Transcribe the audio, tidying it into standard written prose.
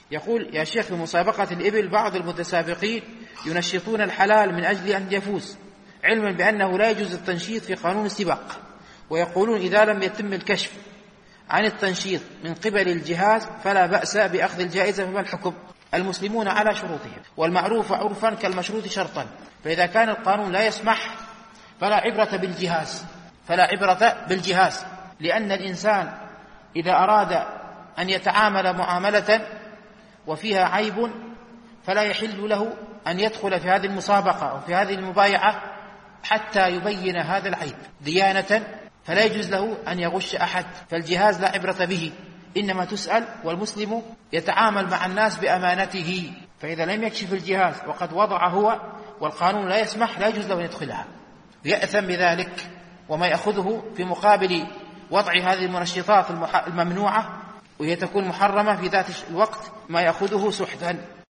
يقول: يا شيخ، في مسابقة الإبل بعض المتسابقين ينشطون الحلال من أجل أن يفوز، علما بأنه لا يجوز التنشيط في قانون السباق، ويقولون إذا لم يتم الكشف عن التنشيط من قبل الجهاز فلا بأس بأخذ الجائزة. فما الحكم؟ المسلمون على شروطهم، والمعروف عرفا كالمشروط شرطا، فإذا كان القانون لا يسمح فلا عبرة بالجهاز، لأن الإنسان إذا أراد أن يتعامل معاملة وفيها عيب فلا يحل له أن يدخل في هذه المسابقة أو في هذه المبايعة حتى يبين هذا العيب ديانة، فلا يجوز له أن يغش أحد، فالجهاز لا عبرة به، إنما تسأل، والمسلم يتعامل مع الناس بأمانته، فإذا لم يكشف الجهاز وقد وضع هو والقانون لا يسمح لا يجوز له أن يدخلها، يأثم بذلك. وما يأخذه في مقابل وضع هذه المنشطات الممنوعة وهي تكون محرمة في ذات الوقت ما يأخذه سحتا.